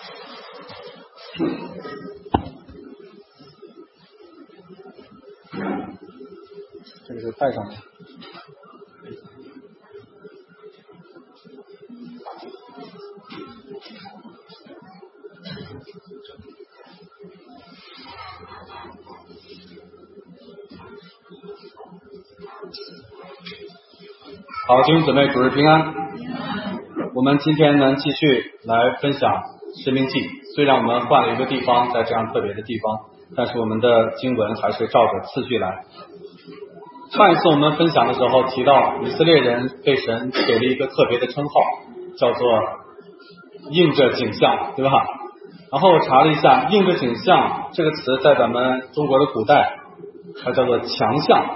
这个就带上去。好，弟兄姊妹，主日平安。我们今天呢继续来分享申命记，虽然我们换了一个地方，在这样特别的地方，但是我们的经文还是照着次序来。上一次我们分享的时候提到，以色列人被神给了一个特别的称号，叫做应着景象，对吧？然后我查了一下，应着景象这个词在咱们中国的古代它叫做强项，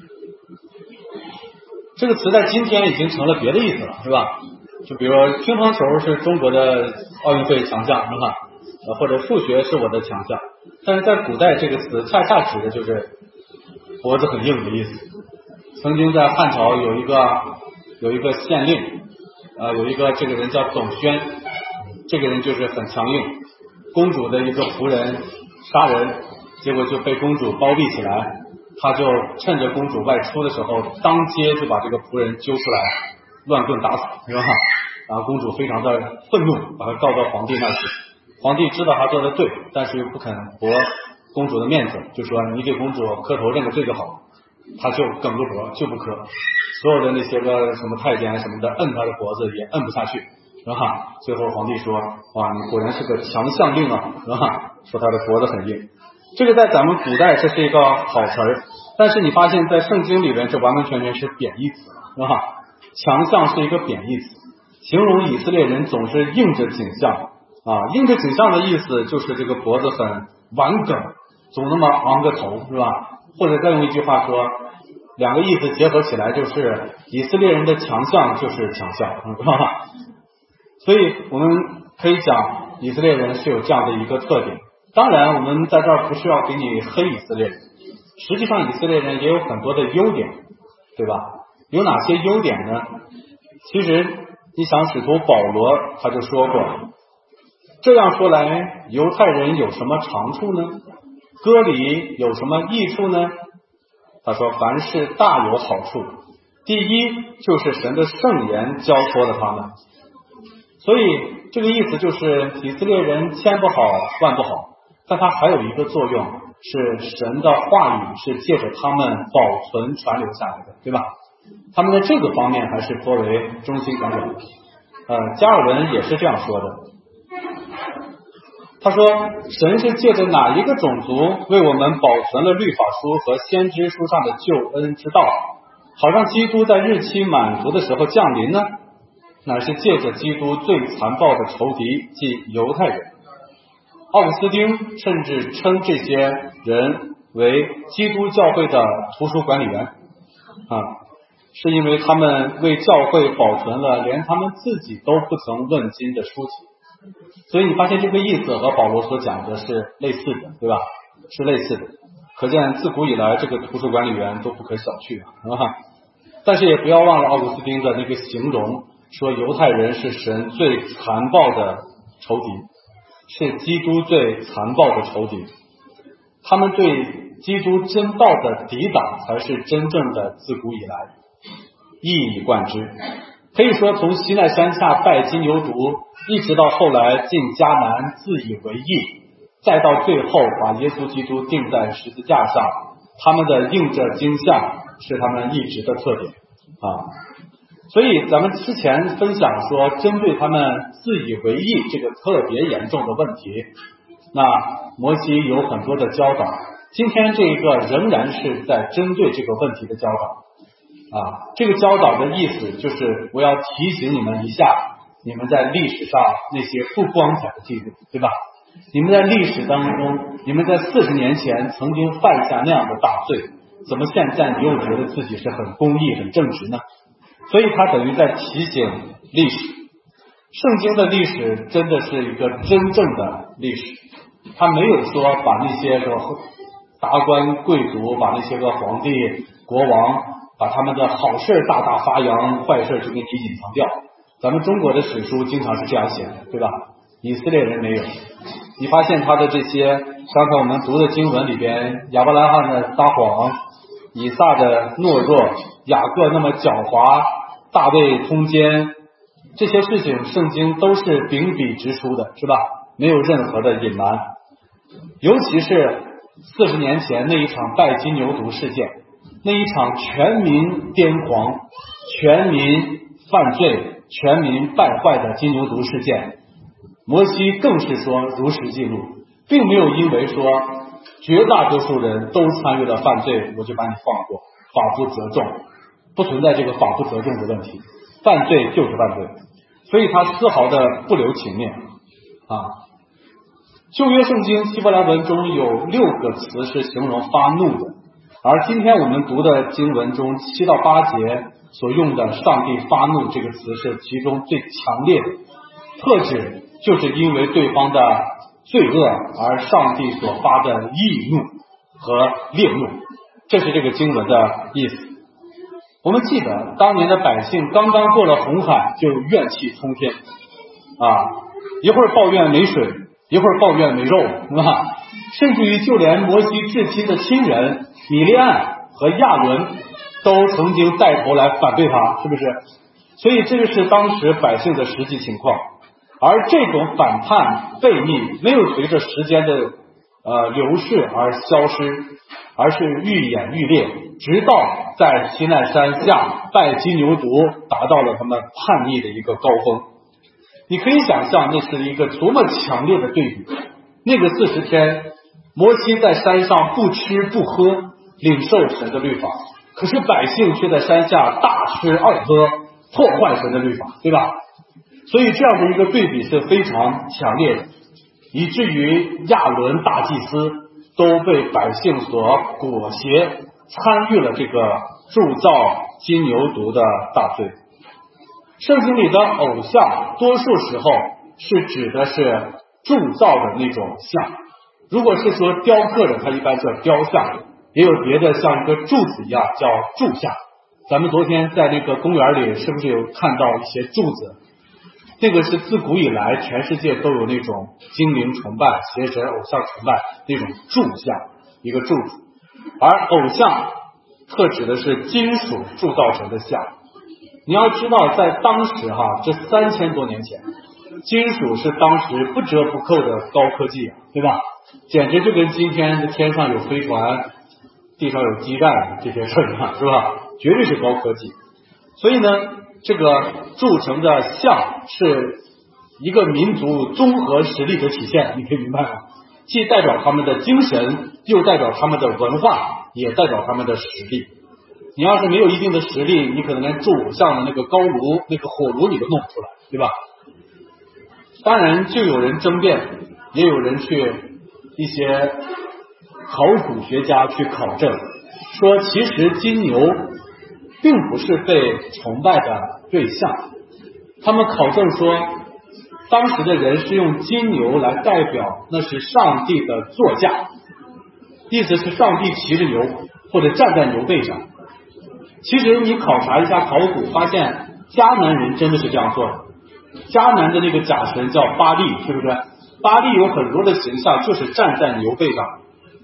这个词在今天已经成了别的意思了，是吧？就比如说乒乓球是中国的奥运会强项，是吧？或者数学是我的强项，但是在古代这个词恰恰指的就是脖子很硬的意思。曾经在汉朝有一个县令，有一个这个人叫董宣，这个人就是很强硬，公主的一个仆人杀人，结果就被公主包庇起来，他就趁着公主外出的时候，当街就把这个仆人揪出来，乱棍打死，是吧？然后公主非常的愤怒，把他告到皇帝那去。皇帝知道他做的对，但是又不肯驳公主的面子，就说你给公主磕头认个罪就好。他就梗住脖就不磕，所有的那些个什么太监什么的摁他的脖子也摁不下去，是吧？最后皇帝说，哇，你果然是个强项令啊，是吧？说他的脖子很硬。这个在咱们古代这是一个好词儿，但是你发现在圣经里边这完完全全是贬义词，是吧？强项是一个贬义词，形容以色列人总是硬着景象啊，硬着景象的意思就是这个脖子很顽梗，总那么昂个头，是吧？或者再用一句话说，两个意思结合起来就是以色列人的强项就是强项，是吧？所以我们可以讲以色列人是有这样的一个特点。当然我们在这儿不是要给你黑以色列人，实际上以色列人也有很多的优点，对吧？有哪些优点呢？其实你想使徒保罗他就说过，这样说来犹太人有什么长处呢？割礼有什么益处呢？他说凡事大有好处，第一就是神的圣言交托了他们，所以这个意思就是以色列人千不好万不好，但它还有一个作用，是神的话语是借着他们保存传流下来的，对吧？他们在这个方面还是颇为忠心耿耿的。加尔文也是这样说的，他说神是借着哪一个种族为我们保存了律法书和先知书上的救恩之道，好让基督在日期满足的时候降临呢？乃是借着基督最残暴的仇敌，即犹太人。奥古斯丁甚至称这些人为基督教会的图书管理员是因为他们为教会保存了连他们自己都不曾问津的书籍。所以你发现这个意思和保罗所讲的是类似的，对吧？是类似的，可见自古以来这个图书管理员都不可小觑啊。但是也不要忘了奥古斯丁的那个形容，说犹太人是神最残暴的仇敌，是基督最残暴的仇敌，他们对基督真道的抵挡才是真正的自古以来，一以贯之。可以说从西奈山下拜金牛犊，一直到后来进迦南自以为义，再到最后把耶稣基督钉在十字架上，他们的应着经像是他们一直的特点所以咱们之前分享说，针对他们自以为义这个特别严重的问题，那摩西有很多的教导，今天这个仍然是在针对这个问题的教导这个教导的意思就是我要提醒你们一下，你们在历史上那些不光彩的记录，对吧？你们在历史当中，你们在40年前曾经犯下那样的大罪，怎么现在你又觉得自己是很公义很正直呢？所以他等于在提醒历史，圣经的历史真的是一个真正的历史，他没有说把那些个达官贵族，把那些个皇帝国王，把他们的好事大大发扬，坏事就给你隐藏掉。咱们中国的史书经常是这样写的，对吧？ 以色列人没有。你发现他的这些刚才我们读的经文里边，亚伯拉罕的撒谎，以撒的懦弱，雅各那么狡猾，大卫通奸，这些事情圣经都是秉笔直书的，是吧？没有任何的隐瞒。尤其是40年前那一场拜金牛犊事件，那一场全民癫狂、全民犯罪、全民败坏的金牛犊事件，摩西更是说如实记录，并没有因为说绝大多数人都参与了犯罪，我就把你放过，法不责众，不存在这个法不责众的问题，犯罪就是犯罪，所以他丝毫的不留情面啊。旧约圣经希伯来文中有6个词是形容发怒的，而今天我们读的经文中7到8节所用的上帝发怒这个词是其中最强烈的，特指就是因为对方的罪恶而上帝所发的义怒和烈怒，这是这个经文的意思。我们记得当年的百姓刚刚过了红海就怨气冲天一会儿抱怨没水，一会儿抱怨没肉，是吧？甚至于就连摩西至亲的亲人米利暗和亚伦都曾经带头来反对他，是不是？所以这就是当时百姓的实际情况。而这种反叛悖逆没有随着时间的流逝而消失，而是愈演愈烈，直到在西奈山下拜金牛犊达到了他们叛逆的一个高峰。你可以想象那是一个多么强烈的对比。那个40天摩西在山上不吃不喝领受神的律法，可是百姓却在山下大吃二喝破坏神的律法，对吧？所以这样的一个对比是非常强烈的，以至于亚伦大祭司都被百姓所裹挟，参与了这个铸造金牛犊的大罪。圣经里的偶像多数时候是指的是铸造的那种像，如果是说雕刻的，它一般叫雕像，也有别的像一个柱子一样叫柱像。咱们昨天在那个公园里是不是有看到一些柱子？这个是自古以来全世界都有那种精灵崇拜、邪神偶像崇拜那种柱像，一个柱子。而偶像特指的是金属铸造成的像。你要知道在当时这3000多年前，金属是当时不折不扣的高科技，对吧？简直就跟今天天上有飞船地上有基站这些事儿一样，是吧？绝对是高科技。所以呢，这个铸成的像是一个民族综合实力的体现，你可以明白吗？既代表他们的精神，又代表他们的文化，也代表他们的实力。你要是没有一定的实力，你可能连铸偶像的那个高炉、那个火炉你都弄不出来，对吧？当然就有人争辩，也有人去一些考古学家去考证，说其实金牛并不是被崇拜的对象。他们考证说当时的人是用金牛来代表那是上帝的座驾，意思是上帝骑着牛或者站在牛背上。其实你考察一下考古，发现迦南人真的是这样做的。迦南的那个假神叫巴力，是不是？巴力有很多的形象就是站在牛背上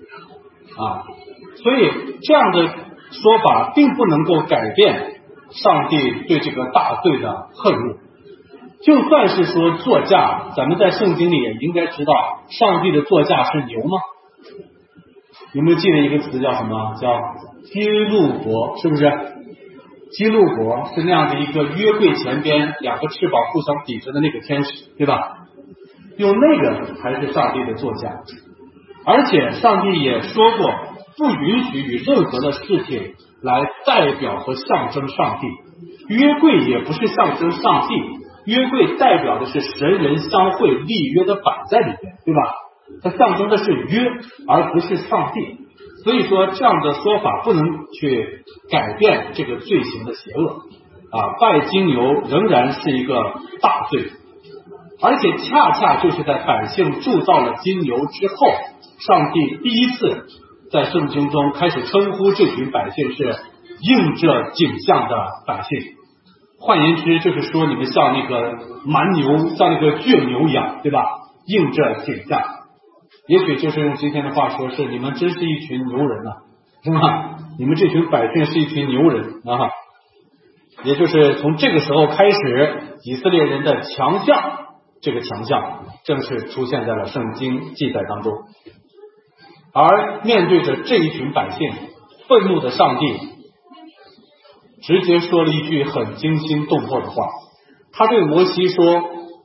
所以这样的说法并不能够改变上帝对这个大罪的恨怒。就算是说座驾，咱们在圣经里也应该知道上帝的座驾是牛吗？有没有记得一个词叫什么？叫基路伯，是不是？基路伯是那样的一个约柜前边2个翅膀互相抵着的那个天使，对吧？用那个才是上帝的座驾。而且上帝也说过不允许与任何的事情来代表和象征上帝。约柜也不是象征上帝，约柜代表的是神人相会立约的板在里面，对吧？它象征的是约而不是上帝。所以说这样的说法不能去改变这个罪行的邪恶拜金牛仍然是一个大罪。而且恰恰就是在百姓铸造了金牛之后，上帝第一次在圣经中开始称呼这群百姓是应这景象的百姓。 换言之，就是说你们像那个蛮牛，像那个倔牛一样，对吧？硬着挺干。也许就是用今天的话说，是你们真是一群牛人呐，是吧？你们这群百姓是一群牛人啊！也就是从这个时候开始，以色列人的强项，这个强项正式出现在了圣经记载当中。而面对着这一群百姓，愤怒的上帝直接说了一句很惊心动魄的话，他对摩西说：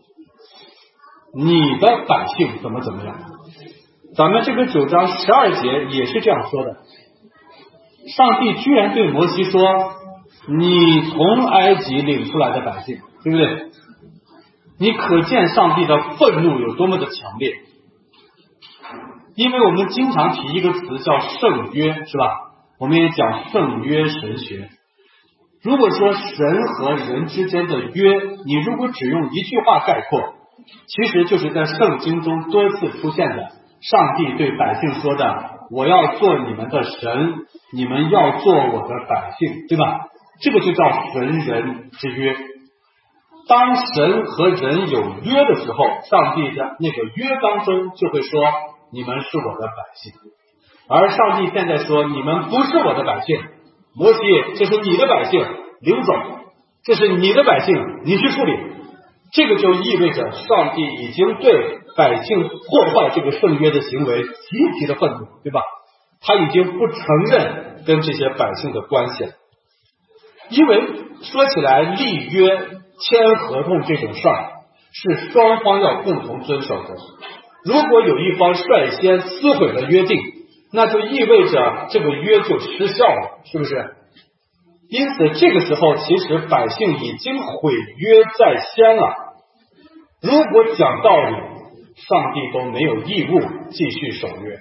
你的百姓怎么样。咱们这个9章12节也是这样说的，上帝居然对摩西说：你从埃及领出来的百姓，对不对？你可见上帝的愤怒有多么的强烈。因为我们经常提一个词叫圣约，是吧？我们也讲圣约神学。如果说神和人之间的约，你如果只用一句话概括，其实就是在圣经中多次出现的上帝对百姓说的：我要做你们的神，你们要做我的百姓，对吧？这个就叫神人之约。当神和人有约的时候，上帝的那个约当中就会说：你们是我的百姓。而上帝现在说：你们不是我的百姓，摩西，这是你的百姓，领走，这是你的百姓，你去处理。这个就意味着上帝已经对百姓破坏这个圣约的行为极其的愤怒，对吧？他已经不承认跟这些百姓的关系了。因为说起来，立约签合同这种事儿是双方要共同遵守的。如果有一方率先撕毁了约定，那就意味着这个约就失效了，是不是？因此这个时候其实百姓已经毁约在先了。如果讲道理，上帝都没有义务继续守约。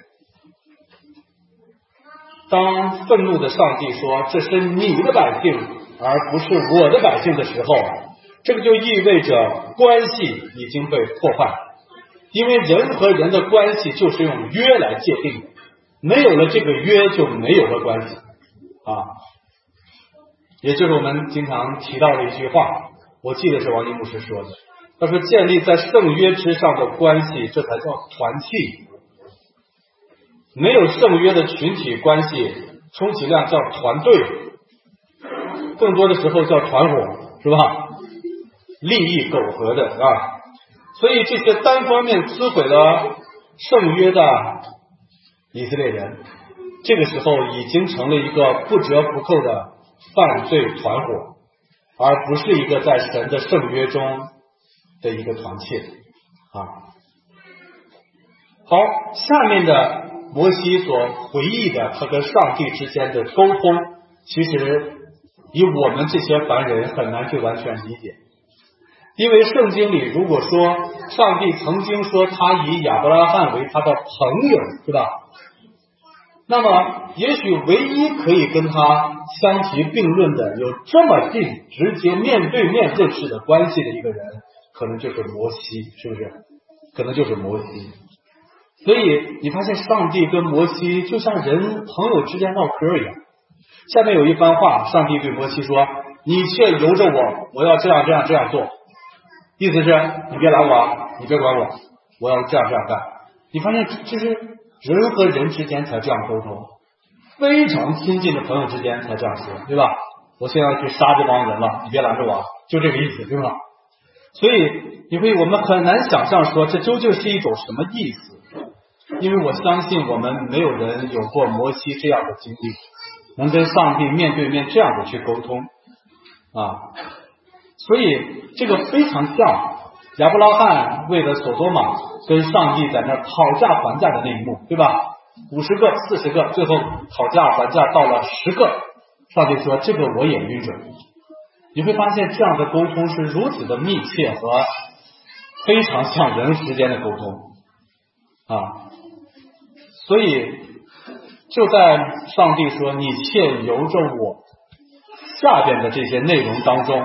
当愤怒的上帝说这是你的百姓而不是我的百姓的时候，这个就意味着关系已经被破坏。因为人和人的关系就是用约来界定的，没有了这个约就没有了关系啊。也就是我们经常提到的一句话，我记得是王一牧师说的，他说建立在圣约之上的关系，这才叫团契。没有圣约的群体关系，充其量叫团队，更多的时候叫团伙，是吧？利益苟合的啊。所以这些单方面撕毁了圣约的以色列人，这个时候已经成了一个不折不扣的犯罪团伙，而不是一个在神的圣约中的一个团契啊。好，下面的摩西所回忆的他跟上帝之间的沟通，其实以我们这些凡人很难去完全理解。因为圣经里如果说上帝曾经说他以亚伯拉罕为他的朋友，对吧？那么也许唯一可以跟他相提并论的，有这么近直接面对面认识的关系的一个人，可能就是摩西，是不是？可能就是摩西。所以你发现上帝跟摩西就像人朋友之间唠嗑一样。下面有一番话，上帝对摩西说：你却由着我，我要这样做。意思是你别拦我，你别管我，我要这样干。你发现这是人和人之间才这样沟通，非常亲近的朋友之间才这样说，对吧？我现在要去杀这帮人了，你别拦着我，就这个意思，对吧？所以我们很难想象说这究竟是一种什么意思，因为我相信我们没有人有过摩西这样的经历，能跟上帝面对面这样的去沟通啊。所以这个非常像亚伯拉罕为了所多玛跟上帝在那讨价还价的那一幕，对吧？50个、40个，最后讨价还价到了10个，上帝说这个我也允准。你会发现这样的沟通是如此的密切和非常像人之间的沟通啊。所以就在上帝说你且由着我下边的这些内容当中，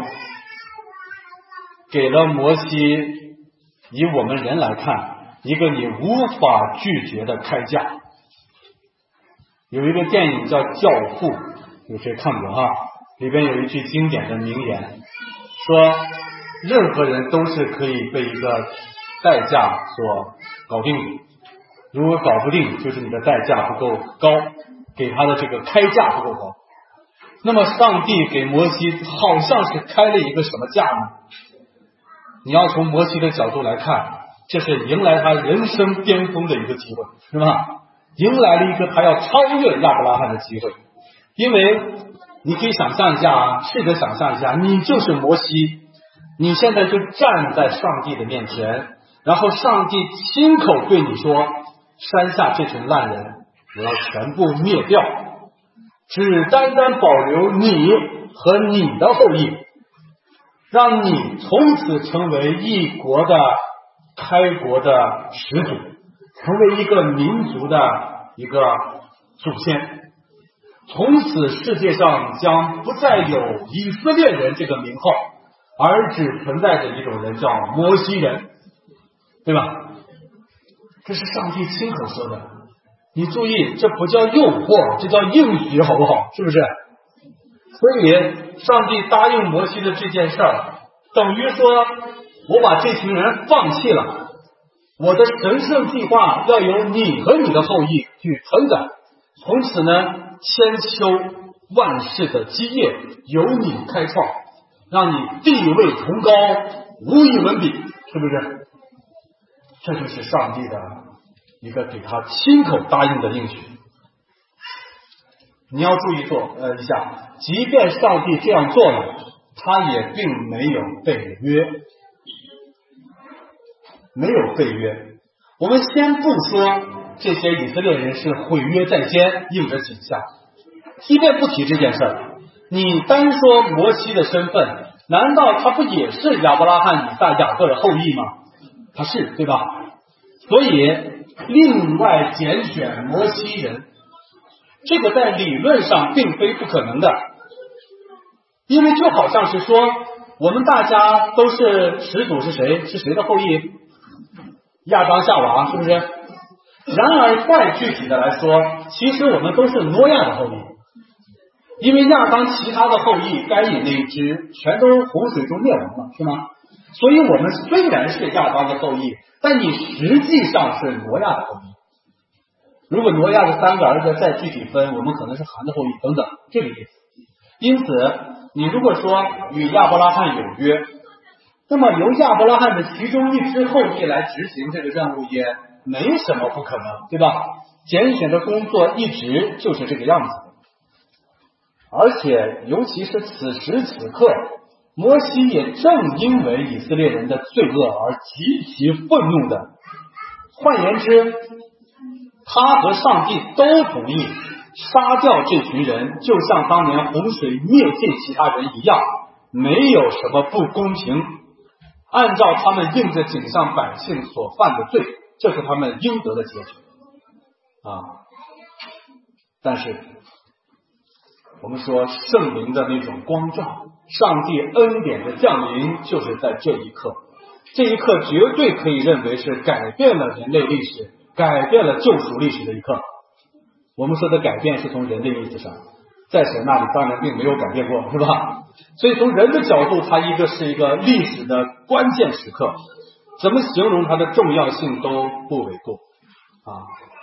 给了摩西以我们人来看一个你无法拒绝的开价。有一个电影叫《教父》，有谁看过哈？里边有一句经典的名言， 说任何人都是可以被一个代价所搞定的，如果搞不定，就是你的代价不够高，给他的这个开价不够高。那么上帝给摩西好像是开了一个什么价呢？你要从摩西的角度来看，这是迎来他人生巅峰的一个机会，是吧？迎来了一个他要超越亚伯拉罕的机会。因为你可以想象一下啊，试着想象一下，你就是摩西，你现在就站在上帝的面前，然后上帝亲口对你说，山下这群烂人我要全部灭掉，只单单保留你和你的后裔，让你从此成为一国的开国的始祖，成为一个民族的一个祖先。从此世界上将不再有以色列人这个名号，而只存在着一种人叫摩西人，对吧？这是上帝亲口说的，你注意，这不叫诱惑，这叫应许，好不好？是不是？所以上帝答应摩西的这件事儿，等于说我把这群人放弃了，我的神圣计划要由你和你的后裔去承载，从此呢，千秋万世的基业由你开创，让你地位崇高，无以文比，是不是？这就是上帝的一个给他亲口答应的应许。你要注意一下，即便上帝这样做了，他也并没有背约，没有背约。我们先不说这些以色列人是毁约在先，应着景象，即便不提这件事儿，你单说摩西的身份，难道他不也是亚伯拉罕、以撒、雅各的后裔吗？他是，对吧？所以另外拣选摩西人，这个在理论上并非不可能的，因为就好像是说我们大家都是始祖是谁？是谁的后裔？亚当夏娃，是不是？然而再具体的来说，其实我们都是挪亚的后裔，因为亚当其他的后裔该隐那一支全都洪水中灭亡了，是吗？所以我们虽然是亚当的后裔，但你实际上是挪亚的后裔。如果挪亚的3个儿子再具体分，我们可能是含的后裔等等，这个意思。因此你如果说与亚伯拉罕有约，那么由亚伯拉罕的其中一支后裔来执行这个任务也没什么不可能，对吧？拣选的工作一直就是这个样子。而且尤其是此时此刻，摩西也正因为以色列人的罪恶而极其愤怒的，换言之，他和上帝都同意杀掉这群人，就像当年洪水灭尽其他人一样，没有什么不公平，按照他们应着景象百姓所犯的罪，这是他们应得的结局啊。但是我们说圣灵的那种光照，上帝恩典的降临，就是在这一刻，这一刻绝对可以认为是改变了人类历史，改变了救赎历史的一刻。我们说的改变是从人的意思上，在神那里当然并没有改变过，是吧？所以从人的角度，它是一个历史的关键时刻，怎么形容它的重要性都不为过啊。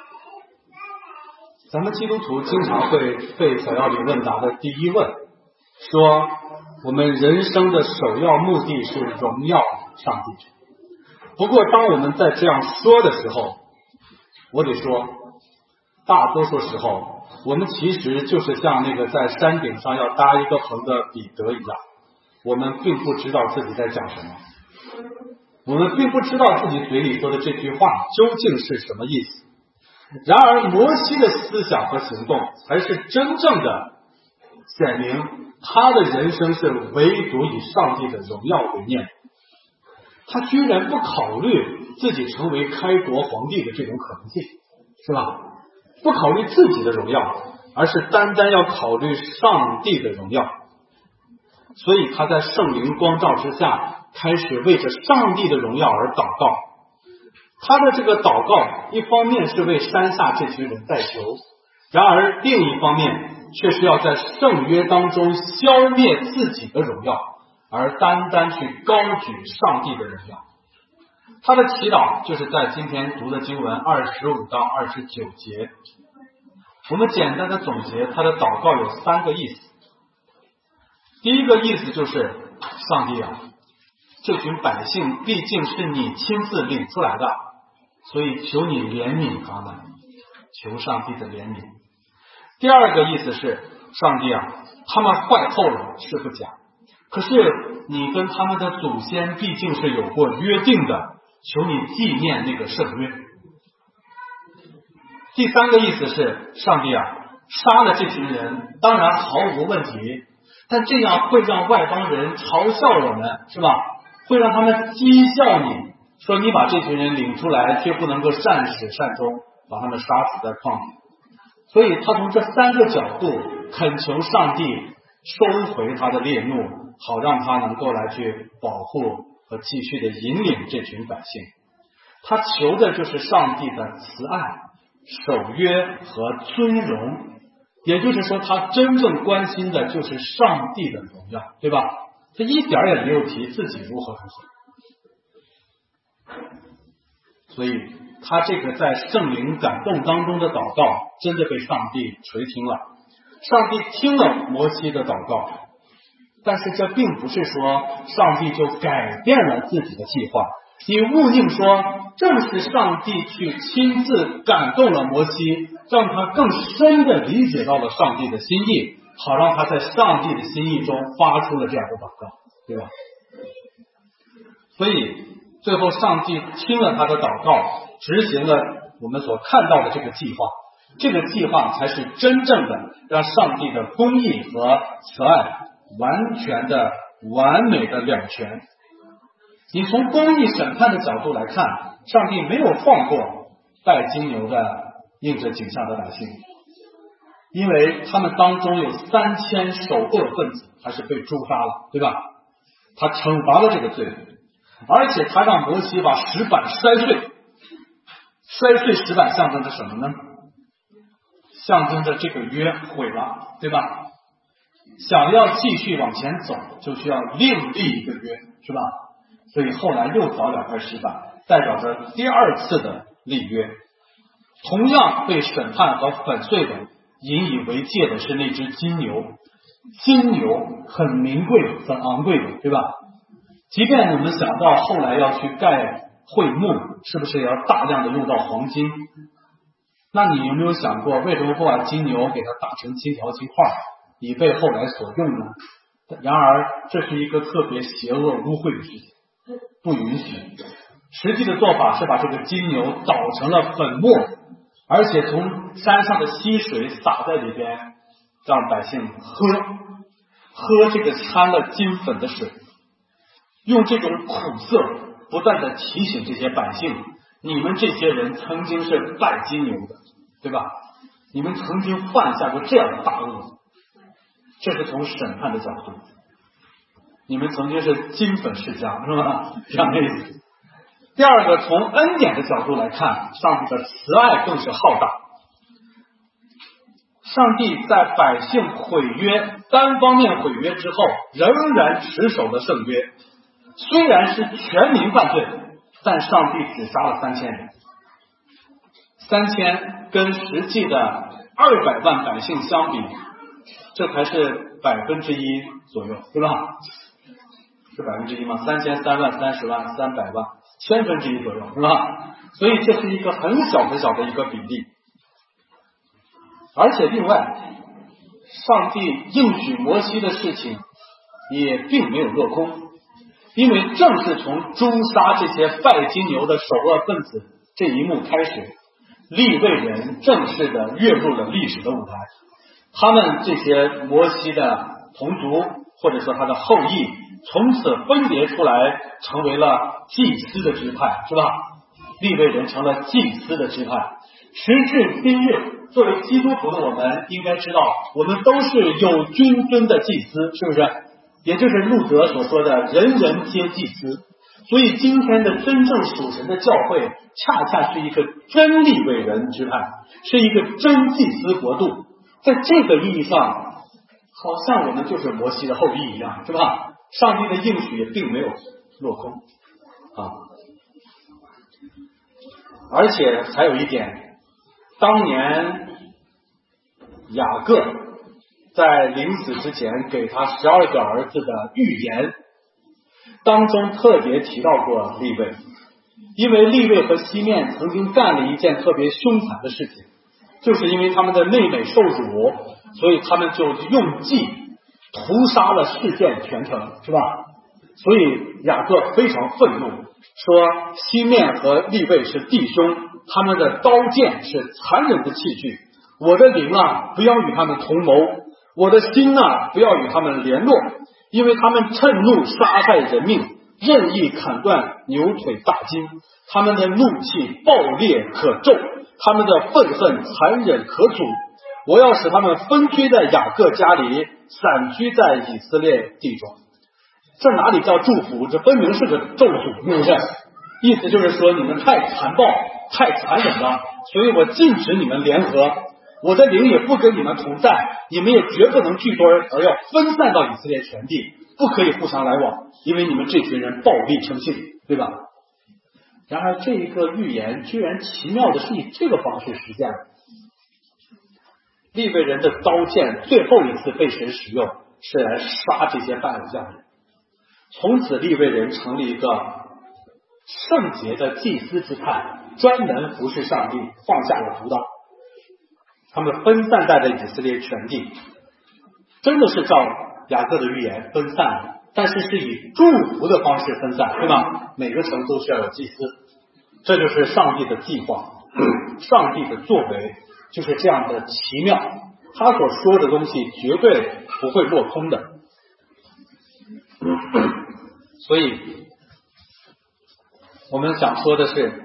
咱们基督徒经常会被小要理问答的第一问说，我们人生的首要目的是荣耀上帝。不过当我们在这样说的时候，我得说大多数时候我们其实就是像那个在山顶上要搭一个棚的彼得一样，我们并不知道自己在讲什么，我们并不知道自己嘴里说的这句话究竟是什么意思。然而摩西的思想和行动才是真正的显明他的人生是唯独以上帝的荣耀为念，他居然不考虑自己成为开国皇帝的这种可能性，是吧？不考虑自己的荣耀，而是单单要考虑上帝的荣耀。所以他在圣灵光照之下，开始为着上帝的荣耀而祷告。他的这个祷告一方面是为山下这群人代求，然而另一方面却是要在圣约当中消灭自己的荣耀， 而单单去高举上帝的荣耀。他的祈祷就是在今天读的经文25到29节。我们简单的总结他的祷告有3个意思。第一个意思就是上帝啊，这群百姓毕竟是你亲自领出来的，所以求你怜悯他们，求上帝的怜悯。第二个意思是上帝啊，他们坏透了是不假，可是你跟他们的祖先毕竟是有过约定的，求你纪念那个圣约。第3个意思是上帝啊，杀了这群人当然毫无问题，但这样会让外邦人嘲笑我们，是吧？会让他们讥笑你，说你把这群人领出来却不能够善始善终，把他们杀死在旷野。所以他从这3个角度恳求上帝收回他的烈怒，好让他能够来去保护和继续的引领这群百姓。他求的就是上帝的慈爱、守约和尊荣，也就是说他真正关心的就是上帝的荣耀，对吧？他一点也没有提自己如何。所以他这个在圣灵感动当中的祷告真的被上帝垂听了。上帝听了摩西的祷告，但是这并不是说上帝就改变了自己的计划。你勿宁说正是上帝去亲自感动了摩西，让他更深的理解到了上帝的心意，好让他在上帝的心意中发出了这样的祷告，对吧？所以最后上帝听了他的祷告，执行了我们所看到的这个计划，这个计划才是真正的让上帝的公义和慈爱完全的完美的两全。你从公义审判的角度来看，上帝没有放过拜金牛的应着景象的百姓，因为他们当中有3000首恶分子还是被诛杀了，对吧？他惩罚了这个罪，而且他让摩西把石板摔碎。摔碎石板象征着什么呢？象征着这个约毁了，对吧？想要继续往前走，就需要另立一个约，是吧？所以后来又凿2块石板，代表着第2次的立约。同样被审判和粉碎的，引以为戒的是那只金牛。金牛很名贵很昂贵的，对吧？即便我们想到后来要去盖会幕，是不是也要大量的用到黄金？那你有没有想过，为什么不把金牛给它打成金条金块，以备后来所用呢？然而这是一个特别邪恶污秽的事情，不允许。实际的做法是把这个金牛捣成了粉末，而且从山上的溪水洒在里边，让百姓喝这个掺了金粉的水，用这种苦涩不断的提醒这些百姓，你们这些人曾经是拜金牛的，对吧？你们曾经犯下过这样的大恶，这是从审判的角度，你们曾经是金粉世家，是吧？这样的意思。第二个，从恩典的角度来看，上帝的慈爱更是浩大。上帝在百姓毁约、单方面毁约之后，仍然持守了圣约。虽然是全民犯罪，但上帝只杀了3000人。3000跟实际的200万百姓相比，这才是1%左右，对吧？是1%吗？3000、3万、30万、300万，1/1000左右，是吧？所以这是一个很小很小的一个比例。而且另外，上帝应许摩西的事情也并没有落空，因为正是从诛杀这些拜金牛的首恶分子这一幕开始，利未人正式的跃入了历史的舞台。他们这些摩西的同族，或者说他的后裔，从此分别出来，成为了祭司的支派，是吧？利未人成了祭司的支派。时至今日，作为基督徒的我们应该知道，我们都是有君尊的祭司，是不是？也就是路德所说的人人皆祭司。所以今天的真正属神的教会，恰恰是一个真利未人支派，是一个真祭司国度。在这个意义上，好像我们就是摩西的后裔一样，是吧？ 上帝的应许也并没有落空啊。而且还有一点，当年雅各在临死之前给他12个儿子的预言当中特别提到过利未，因为利未和西面曾经干了一件特别凶残的事情，就是因为他们的妹妹受辱，所以他们就用计屠杀了事件全城，是吧？所以雅各非常愤怒，说西面和利未是弟兄，他们的刀剑是残忍的器具，我的灵啊，不要与他们同谋，我的心啊，不要与他们联络，因为他们趁怒杀害人命，任意砍断牛腿大筋，他们的怒气暴烈可咒，他们的愤恨残忍可阻。我要使他们分居在雅各家里，散居在以色列地中。这哪里叫祝福？这分明是个咒诅，是不是？意思就是说你们太残暴太残忍了，所以我禁止你们联合，我的灵也不跟你们同在，你们也绝不能聚堆，而要分散到以色列全地，不可以互相来往，因为你们这群人暴力成性，对吧？然而这一个预言居然奇妙的是以这个方式实现了。利未人的刀剑最后一次被谁使用？是来杀这些拜偶像人。从此利未人成了一个圣洁的祭司之派，专门服侍上帝，放下了屠刀。他们分散在了以色列全地，真的是照雅各的预言分散了，但是是以祝福的方式分散，对吧？每个城都需要有祭司，这就是上帝的计划，上帝的作为就是这样的奇妙，他所说的东西绝对不会落空的。所以我们想说的是，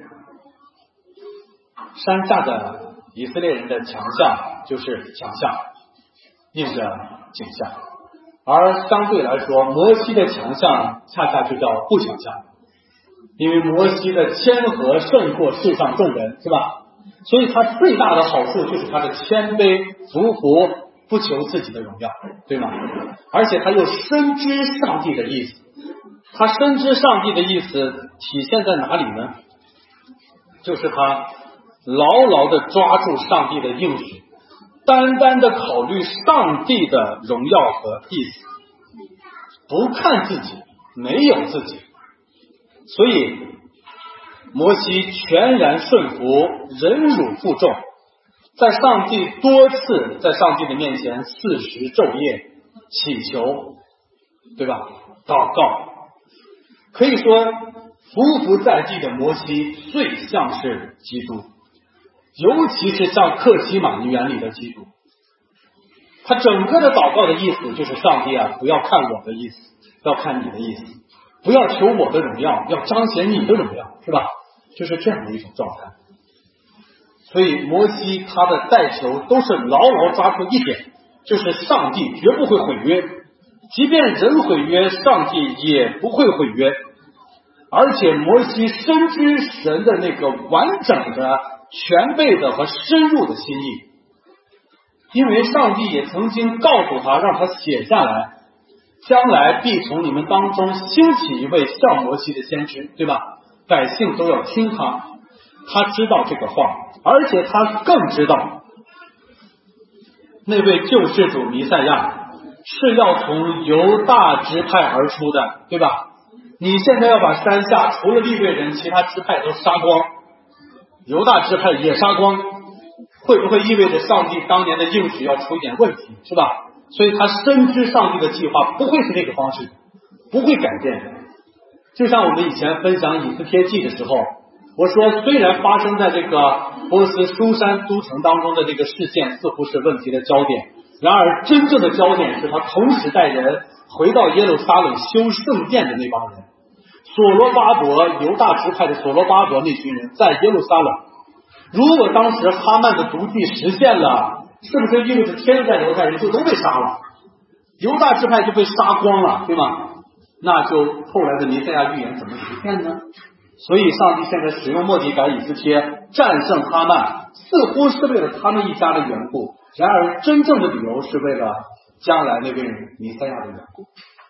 山下的以色列人的强项就是强项，印着景象，而相对来说摩西的强项恰恰就叫不强项，因为摩西的谦和胜过世上众人，是吧？所以他最大的好处就是他的谦卑服服，不求自己的荣耀，对吗？而且他又深知上帝的意思，他深知上帝的意思体现在哪里呢？就是他牢牢地抓住上帝的应许，单单的考虑上帝的荣耀和意思，不看自己，没有自己。所以摩西全然顺服，忍辱负重，在上帝多次在上帝的面前40昼夜祈求，对吧？祷告，可以说匍匐在地的摩西最像是基督，尤其是像客西马尼园里的基督。他整个的祷告的意思就是上帝啊，不要看我的意思，要看你的意思，不要求我的荣耀，要彰显你的荣耀，是吧？就是这样的一种状态。所以摩西他的代求都是牢牢抓住一点，就是上帝绝不会毁约，即便人毁约，上帝也不会毁约。而且摩西深知神的那个完整的、全备的和深入的心意，因为上帝也曾经告诉他，让他写下来，将来必从你们当中兴起一位像摩西的先知，对吧？百姓都要听他。他知道这个话，而且他更知道那位救世主弥赛亚是要从犹大支派而出的，对吧？你现在要把山下除了利未人其他支派都杀光，犹大支派也杀光，会不会意味着上帝当年的应许要出一点问题，是吧？所以他深知上帝的计划不会是这个方式，不会改变。就像我们以前分享以斯帖记的时候，我说虽然发生在这个波斯书珊都城当中的这个事件似乎是问题的焦点，然而真正的焦点是他同时带人回到耶路撒冷修圣殿的那帮人。所罗巴伯，犹大支派的所罗巴伯那群人在耶路撒冷，如果当时哈曼的毒计实现了，是不是意味着天下犹太人就都被杀了，犹大支派就被杀光了，对吗？那就后来的弥赛亚预言怎么实现呢？所以上帝现在使用末底改以斯帖战胜哈曼，似乎是为了他们一家的缘故，然而真正的理由是为了将来那位弥赛亚的缘故。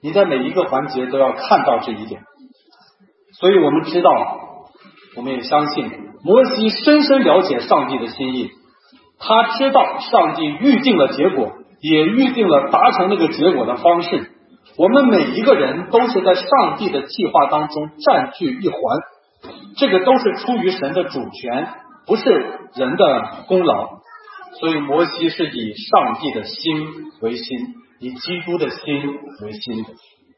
你在每一个环节都要看到这一点。所以我们知道，我们也相信摩西深深了解上帝的心意，他知道上帝预定了结果，也预定了达成那个结果的方式。我们每一个人都是在上帝的计划当中占据一环，这个都是出于神的主权，不是人的功劳。所以摩西是以上帝的心为心，以基督的心为心的。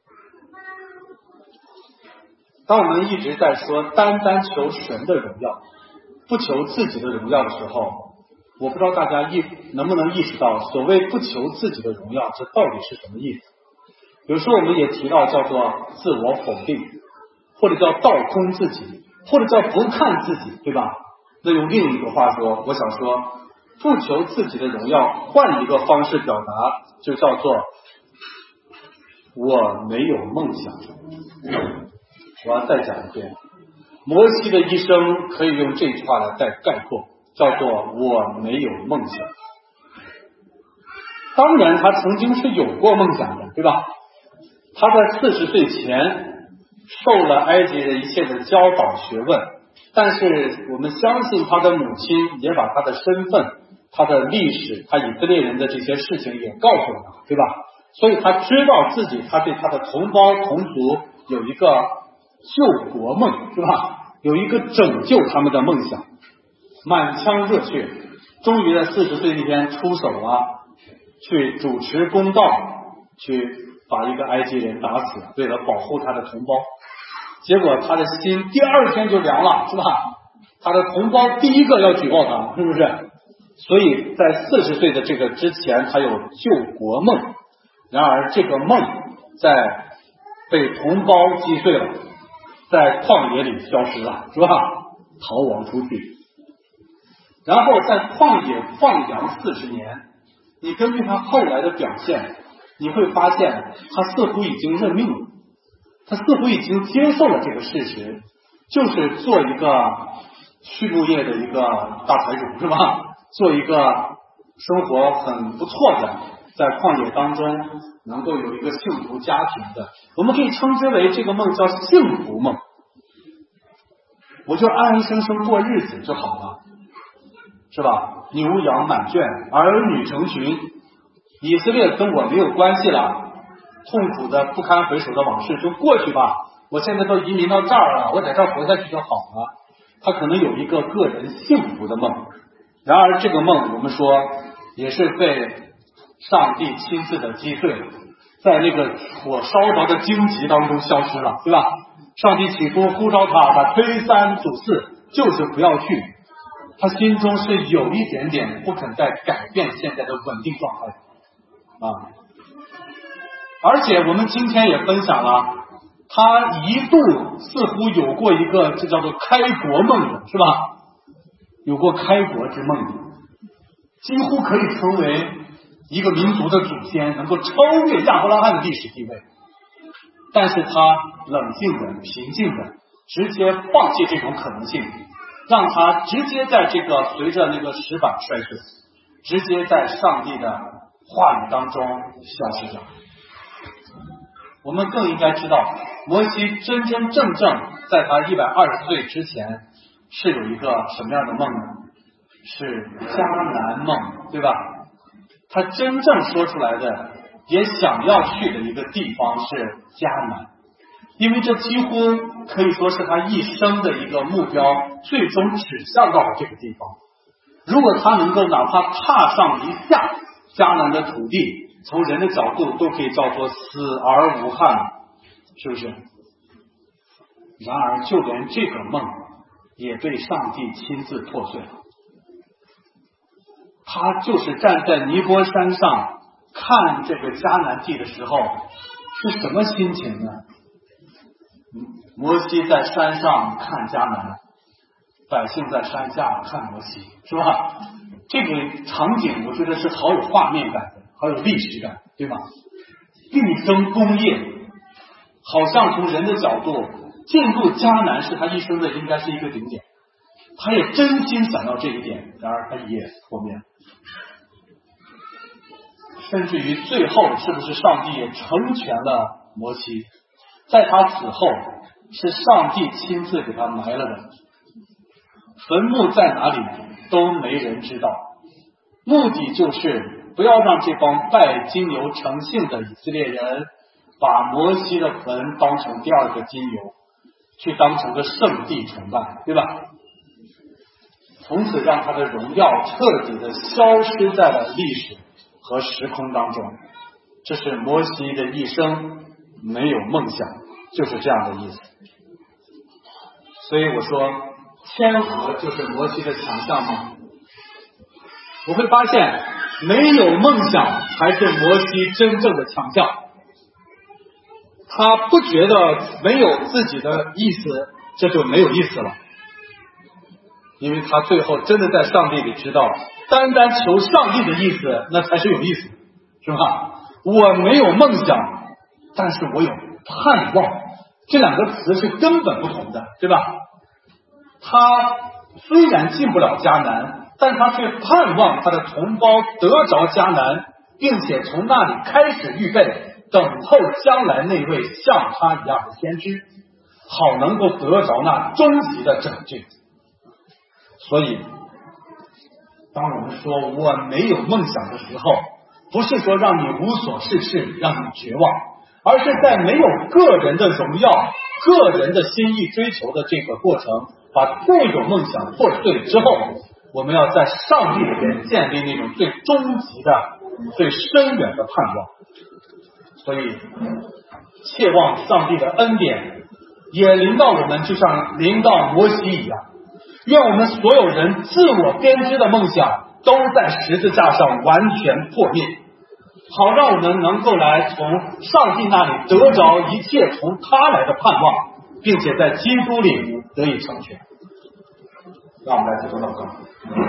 当我们一直在说单单求神的荣耀，不求自己的荣耀的时候，我不知道大家能不能意识到，所谓不求自己的荣耀，这到底是什么意思？有时候我们也提到叫做自我否定，或者叫倒空自己，或者叫不看自己，对吧？那用另一个话说，我想说不求自己的荣耀，换一个方式表达，就叫做我没有梦想。我要再讲一遍，摩西的一生可以用这句话来概括，叫做我没有梦想。当然他曾经是有过梦想的，对吧？他在40岁前受了埃及人一切的教导学问，但是我们相信他的母亲也把他的身份、他的历史、他以色列人的这些事情也告诉了他，对吧？所以他知道自己，他对他的同胞同族有一个救国梦，是吧？有一个拯救他们的梦想，满腔热血，终于在40岁那天出手了，去主持公道，去把一个埃及人打死，为了保护他的同胞。结果他的心第2天就凉了，是吧？他的同胞第一个要举报他，是不是？所以在40岁的这个之前，他有救国梦，然而这个梦在被同胞击碎了，在旷野里消失了，是吧？逃亡出去，然后在旷野放羊40年。你根据他后来的表现，你会发现他似乎已经认命了，他似乎已经接受了这个事实，就是做一个畜牧业的一个大财主，是吧？做一个生活很不错的，在旷野当中能够有一个幸福家庭的，我们可以称之为这个梦叫幸福梦。我就安安生生过日子就好了，是吧？牛羊满圈，儿女成群，以色列跟我没有关系了，痛苦的不堪回首的往事就过去吧，我现在都移民到这儿了，我在这儿活下去就好了。他可能有一个个人幸福的梦，然而这个梦我们说也是被上帝亲自的击碎了，在那个火烧着的荆棘当中消失了，对吧？上帝起初呼召他推三阻四，就是不要去，他心中是有一点点不肯再改变现在的稳定状态啊。而且我们今天也分享了，他一度似乎有过一个这叫做开国梦的，是吧？有过开国之梦的，几乎可以成为一个民族的祖先，能够超越亚伯拉罕的历史地位。但是他冷静的、平静的，直接放弃这种可能性，让他直接在这个随着那个石板摔碎，直接在上帝的话语当中消失掉。我们更应该知道，摩西真真正正在他120岁之前是有一个什么样的梦呢？是迦南梦，对吧？他真正说出来的也想要去的一个地方是迦南，因为这几乎可以说是他一生的一个目标，最终指向到了这个地方。如果他能够哪怕踏上一下迦南的土地，从人的角度都可以叫做死而无憾，是不是？然而就连这个梦也被上帝亲自破碎了。他就是站在尼波山上看这个迦南地的时候是什么心情呢？摩西在山上看迦南，百姓在山下看摩西，是吧？这个场景我觉得是好有画面感的，好有历史感，对吧？毕生功业，好像从人的角度进入迦南是他一生的应该是一个顶点，他也真心想要这一点，然而他也破灭了。甚至于最后是不是上帝也成全了摩西，在他死后是上帝亲自给他埋了的，坟墓在哪里都没人知道，目的就是不要让这帮拜金牛成性的以色列人把摩西的坟当成第二个金牛，去当成个圣地崇拜，对吧？从此让他的荣耀彻底的消失在了历史和时空当中。这是摩西的一生没有梦想，就是这样的意思。所以我说天河就是摩西的强项吗？我会发现没有梦想才是摩西真正的强项。他不觉得没有自己的意思这就没有意思了，因为他最后真的在上帝里知道，单单求上帝的意思那才是有意思，是吧？我没有梦想，但是我有盼望，这两个词是根本不同的，对吧？他虽然进不了迦南，但他却盼望他的同胞得着迦南，并且从那里开始预备等候将来那位像他一样的先知，好能够得着那终极的拯救。所以当我们说我没有梦想的时候，不是说让你无所事事，让你绝望，而是在没有个人的荣耀、个人的心意追求的这个过程，把这种梦想破碎之后，我们要在上帝里面建立那种最终极的、最深远的盼望。所以切望上帝的恩典也临到我们，就像临到摩西一样。愿我们所有人自我编织的梦想都在十字架上完全破灭，好让我们能够来从上帝那里得着一切从他来的盼望，并且在基督里得以成全。让我们来接受祷告。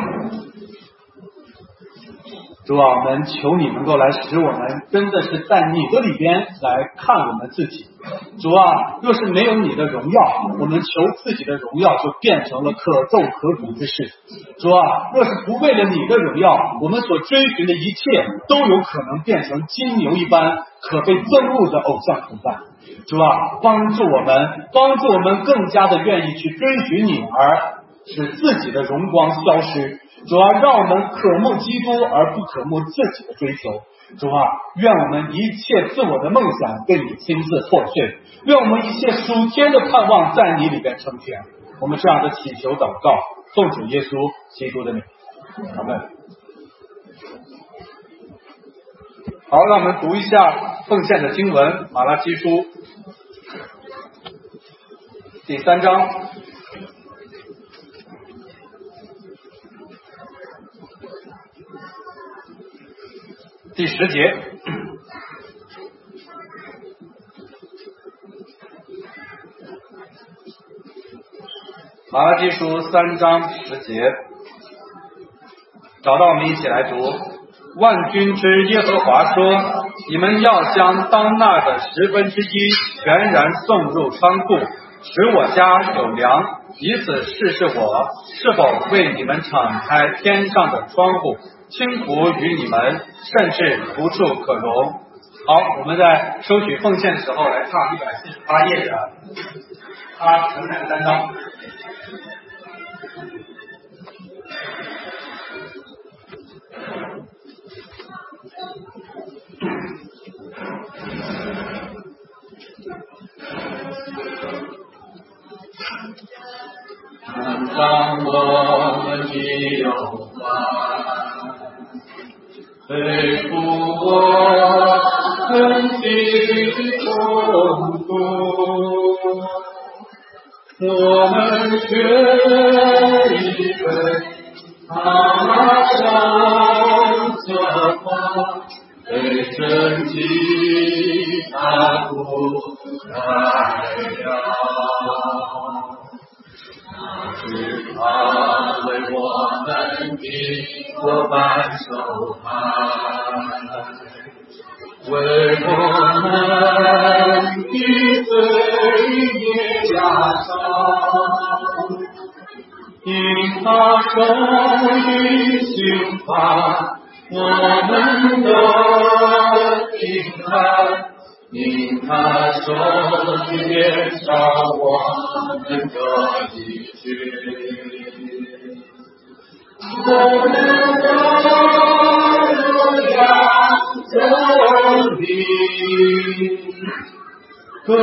主啊，我们求你能够来使我们真的是在你的里边来看我们自己。主啊，若是没有你的荣耀，我们求自己的荣耀就变成了可咒可辱之事。主啊，若是不为了你的荣耀，我们所追寻的一切都有可能变成金牛一般可被憎恶的偶像崇拜。主啊，帮助我们更加的愿意去追寻你，而使自己的荣光消失。主啊，让我们渴慕基督而不渴慕自己的追求。主啊，愿我们一切自我的梦想被你亲自破碎，愿我们一切属天的盼望在你里边成全。我们这样的祈求祷告，奉主耶稣基督的名，阿们。好，让我们读一下奉献的经文，马拉基书第3章第10节。马拉基书3章10节，找到我们一起来读。万军之耶和华说，你们要将当纳的1/10全然送入仓库，使我家有粮，以此试试我是否为你们敞开天上的窗户，倾福于你们，甚至无处可容。好，我们在收取奉献的时候来唱148页的他承认3章。当我们的忧患背负我身体的痛苦，我们却以为他上责罚，被神迹他不开了。是他为我们的伙伴受害，为我们的罪孽加上，因他受的刑罚，我们的平安因他手的脸上我们的一句，我们的荣耀证明，个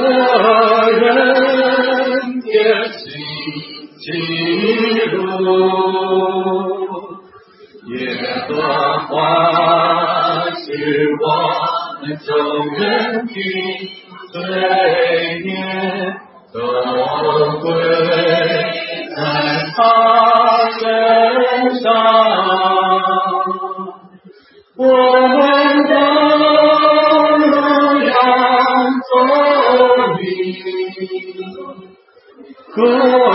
人的心记录，耶和华是我们众人的罪孽，都归在他身上。我们的荣耀证明，个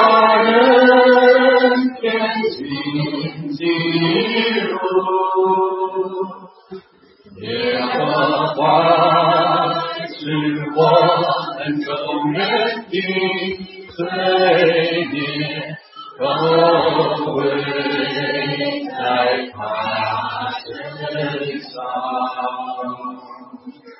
人天心记录，耶和华是我们众人的罪孽，都归在他身上。